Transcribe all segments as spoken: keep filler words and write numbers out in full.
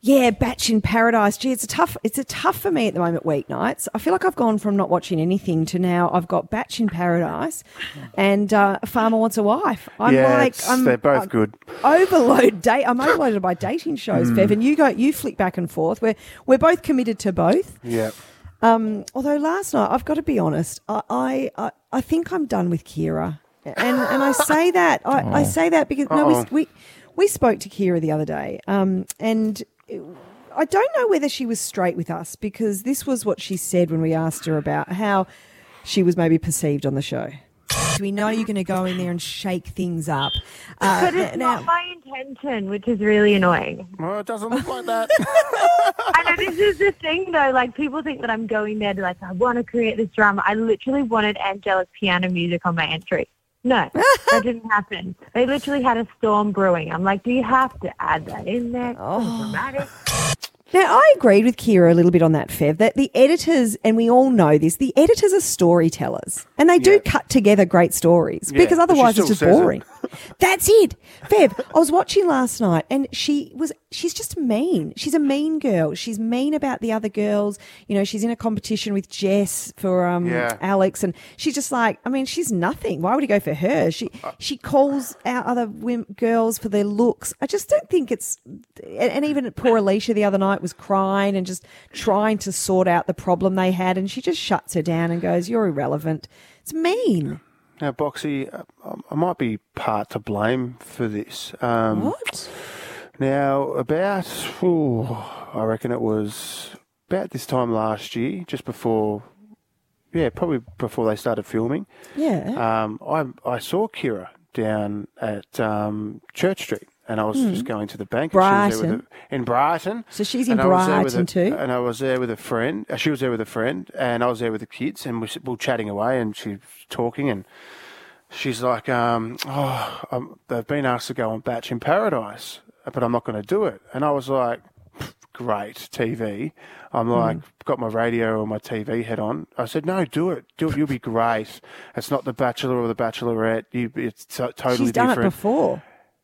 Yeah, Batch in Paradise. Gee, it's a tough. It's a tough for me at the moment. Weeknights. I feel like I've gone from not watching anything to now I've got Batch in Paradise, and uh, A Farmer Wants a Wife. I'm yeah, like, it's, I'm, they're both I'm good. Overload date. I'm overloaded by dating shows, Mm. Fev, and you go. You flick back and forth. We're we're both committed to both. Yeah. Um, although last night, I've got to be honest, I I, I, I think I'm done with Kira, and and I say that I, I say that because no, we, we we spoke to Kira the other day, um, and. I don't know whether she was straight with us because this was what she said when we asked her about how she was maybe perceived on the show. We know you're going to go in there and shake things up. Uh, but it's now, not my intention, which is really annoying. Well, it doesn't look like that. I know this is the thing, though. Like, people think that I'm going there to, like, I want to create this drama. I literally wanted angelic piano music on my entry. No, that didn't happen. They literally had a storm brewing. I'm like, do you have to add that in there? Oh. Dramatic. Now, I agreed with Kira a little bit on that, Fev, that the editors, and we all know this, the editors are storytellers. And they do Yeah. cut together great stories Yeah, because but she otherwise it's still just says it. boring. That's it. Fev, I was watching last night and she was, she's just mean. She's a mean girl. She's mean about the other girls. You know, she's in a competition with Jess for um, Yeah. Alex, and she's just like, I mean, she's nothing. Why would he go for her? She she calls out other women, girls for their looks. I just don't think it's, and, and even poor Alicia the other night was crying and just trying to sort out the problem they had, and she just shuts her down and goes, "You're irrelevant." It's mean. Now, Boxy, uh, I might be part to blame for this. Um, What? Now, about, ooh, I reckon it was about this time last year, just before, yeah, probably before they started filming. Yeah. Um, I I saw Kira down at um, Church Street, and I was Hmm. just going to the bank. And she was there with Brighton. a, in Brighton. So she's in And I was there with Brighton a- too? And I was there with a friend. Uh, she was there with a friend, and I was there with the kids, and we s- we were chatting away, and she was talking, and she's like, um, oh, um, they've been asked to go on Batch in Paradise, but I'm not going to do it. And I was like, great, T V. I'm like, got my radio or my T V head on. I said, no, do it. Do it. You'll be great. It's not The Bachelor or The Bachelorette. You, it's to- totally She's done different. it before.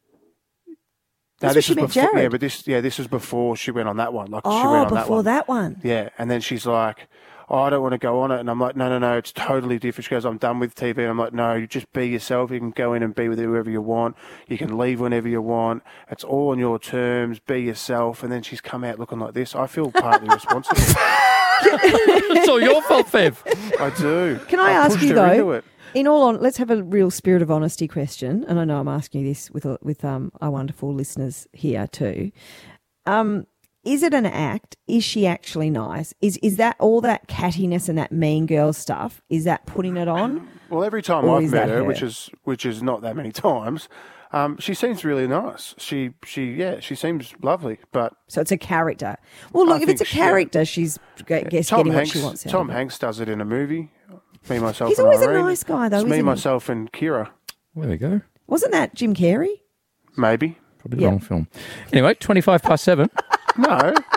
No, That's where this she was met before. Jared. Yeah, but this, yeah, this was before she went on that one. Like she Oh, went on before that that one. Yeah, and then she's like, oh, I don't want to go on it. And I'm like, no, no, no, it's totally different. She goes, I'm done with T V. And I'm like, no, you just be yourself. You can go in and be with whoever you want. You can leave whenever you want. It's all on your terms. Be yourself. And then she's come out looking like this. I feel partly responsible. It's all your fault, Fev. I do. Can I, I ask pushed you her into though? it. In all, on, let's have a real spirit of honesty question, and I know I'm asking you this with with um our wonderful listeners here too. Um, is it an act? Is she actually nice? Is is that all that cattiness and that mean girl stuff? Is that putting it on? Well, every time Or I've is met that her, her? which is which is not that many times, um, she seems really nice. She she yeah, she seems lovely. But So it's a character. Well, look, I if it's a think she- character, she's g- guess Tom getting Hanks, what she wants. out Tom of it. Hanks does it in a movie. Me, myself, He's and always a Irene. nice guy, though, It's me, isn't he? myself, and Kira. There we go. Wasn't that Jim Carrey? Maybe. Probably the Yeah. wrong film. Anyway, twenty-five past seven. No.